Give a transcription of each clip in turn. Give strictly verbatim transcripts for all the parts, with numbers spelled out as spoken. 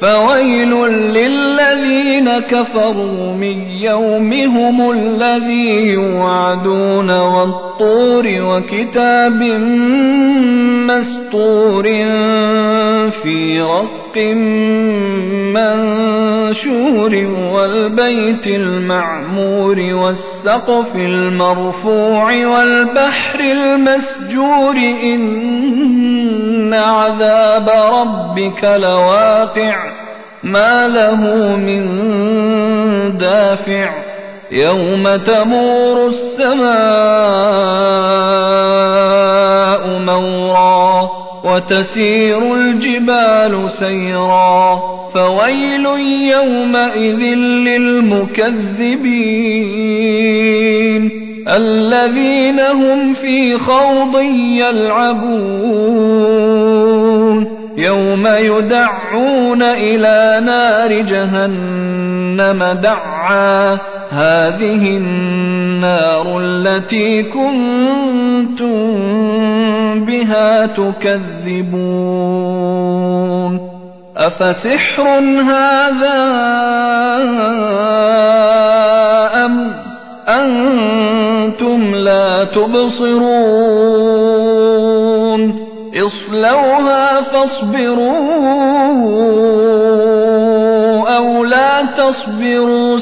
فويل للذين كفروا من يومهم الذي يوعدون والطور وكتاب مسطور في رق منشور والبيت المعمور والسقف المرفوع والبحر المسجور إن عذاب ربك لواقع ما له من دافع يوم تمور السماء مورا وتسير الجبال سيرا فويل يومئذ للمكذبين الذين هم في خوض يلعبون يوم يدعون إلى نار جهنم دعا هذه النار التي كنتم بها تكذبون أفسحر هذا أم أنتم لا تبصرون اصلوها فاصبروا أو لا تصبروا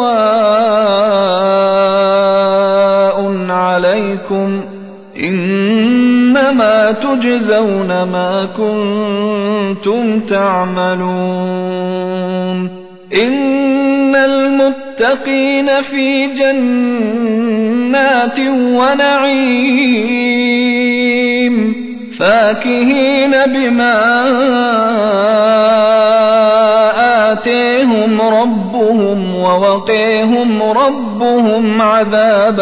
سواء عليكم إنما تجزون ما كنتم تعملون إن المتقين في جنات ونعيم فاكهين بما آتيهم ربهم ووقيهم ربهم عذاب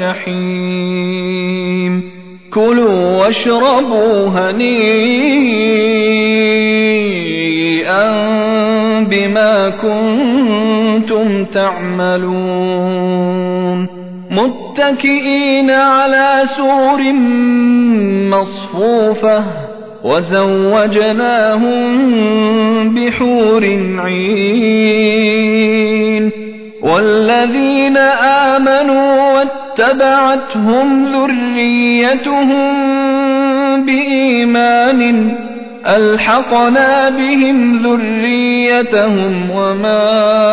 الجحيم كلوا واشربوا هنيئا بما كنتم تعملون متكئين على سرر مصفوفة وزوجناهم بحور عين والذين آمنوا واتبعتهم ذريتهم بإيمان ألحقنا بهم ذريتهم وما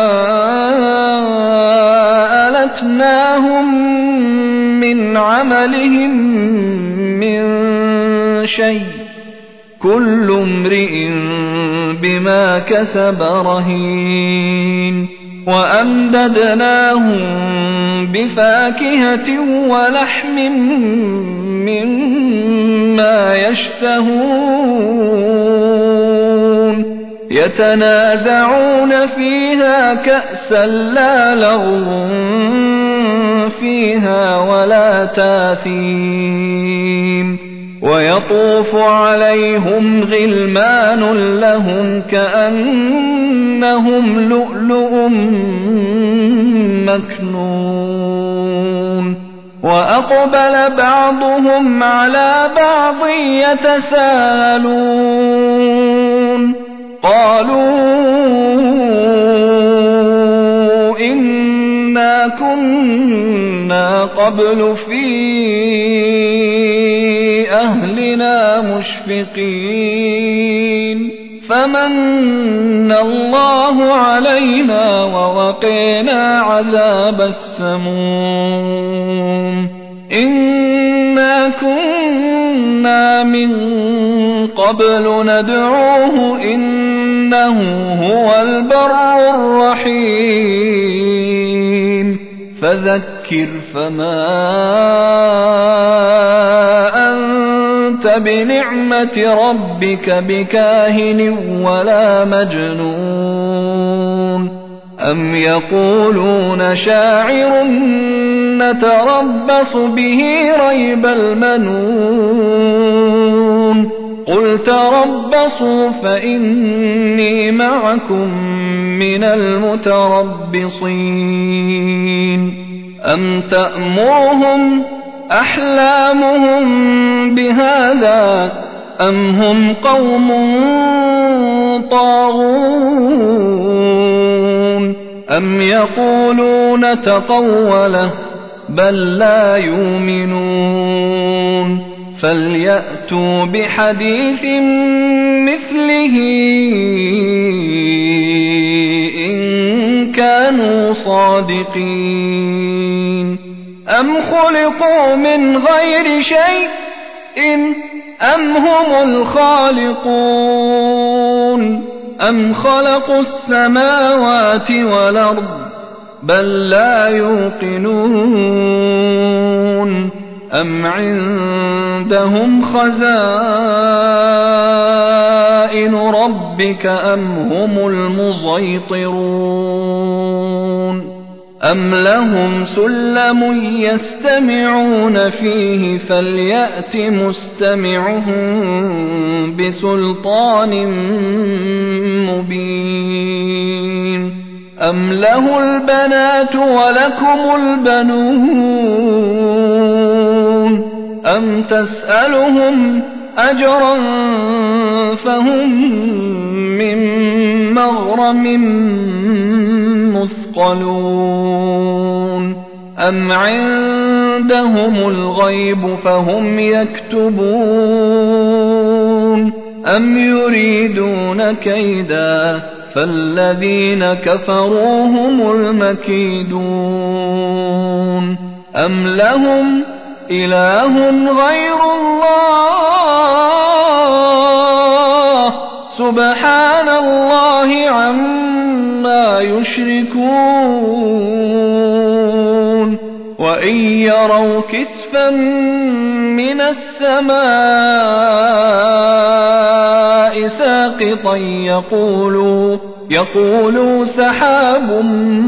ألتناهم من عملهم من شيء كل امرئ بما كسب رهين وأمددناهم بفاكهة ولحم مما يشتهون يتنازعون فيها كأسا لا لغو فيها ولا تاثيم ويطوف عليهم غلمان لهم كأنهم لؤلؤ مكنون وأقبل بعضهم على بعض يتساءلون قالوا إنا كنا قبل في أهلنا مشفقين فمن الله علينا ووقينا عذاب السموم إنا كنا من قبل ندعوه إنه هو البر الرحيم فذكر فما أنت بنعمة ربك بكاهن ولا مجنون أم يقولون شاعر نتربص به ريب المنون قل تربصوا فإني معكم من المتربصين أم تأمرهم أحلامهم بهذا أم هم قوم طاغون أم يقولون تقوله بل لا يؤمنون فليأتوا بحديث مثله إن كانوا صادقين أم خلقوا من غير شيء أم هم الخالقون أم خلقوا السماوات والأرض بل لا يوقنون أم عندهم خزائن ربك أم هم المسيطرون أم لهم سلم يستمعون فيه فليأت مستمعهم بسلطان مبين أم له البنات ولكم البنون أم تسألهم أجرا فهم من مغرم مثقلون أم عندهم الغيب فهم يكتبون أم يريدون كيدا فالذين كفروا هم المكيدون أم لهم إله غير الله سبحان الله عما يشركون وإن يروا كسفا من السماء ساقطا يقولوا, يقولوا سحاب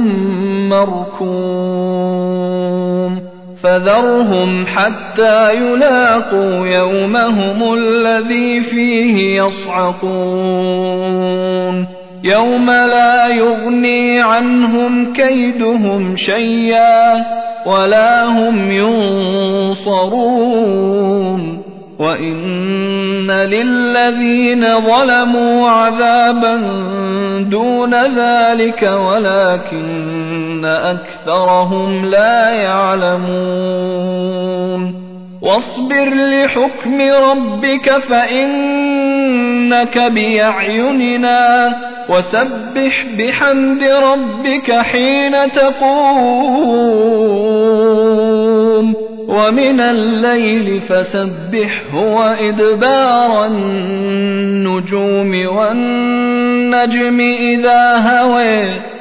مركوم فذرهم حتى يلاقوا يومهم الذي فيه يصعقون يوم لا يغني عنهم كيدهم شيئا ولا هم ينصرون وإن للذين ظلموا عذابا دون ذلك ولكن أكثرهم لا يعلمون واصبر لحكم ربك فإنك بأعيننا وسبح بحمد ربك حين تقوم ومن الليل فسبحه وإدبار النجوم والنجم إذا هوى